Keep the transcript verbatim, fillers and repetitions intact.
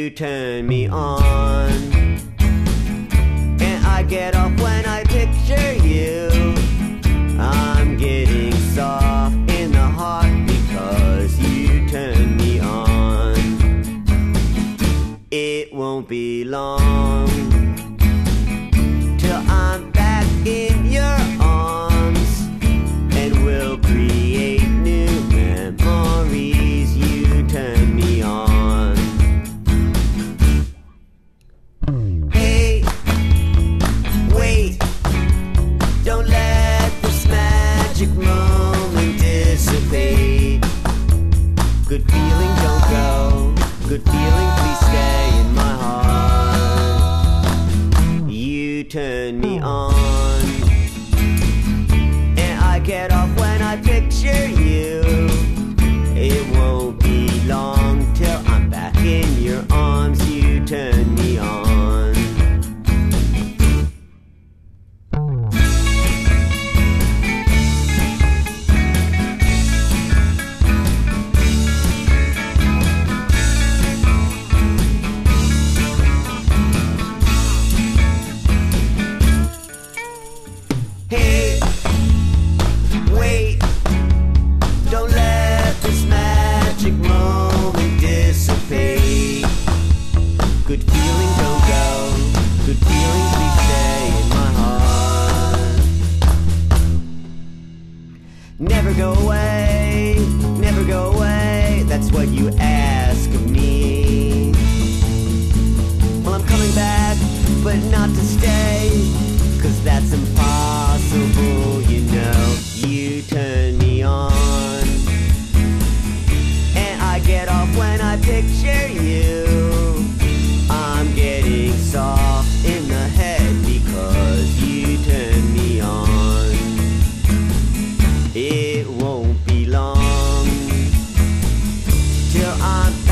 You turn me on, and I get off when I picture you. I'm getting soft in the heart because you turn me on. It won't be long till I'm back in your arms, and we'll create new memories. You turn me on. Hey, wait, don't let this magic moment dissipate. Good feeling, don't go. Good feeling, please stay in my heart. You turn me on, and I get off when I picture you. It won't be long till I'm back in your arms. You turn me on. Hey, wait, don't let this magic moment dissipate. Good feeling, don't go. Good feeling, please stay in my heart. Never go away, never go away. That's what you ask of me. Well, I'm coming back, but not to stay, 'cause that's impossible, you know. You turn me on, and I get off when I picture you. I'm getting soft in the head because you turn me on. It won't be long till I'm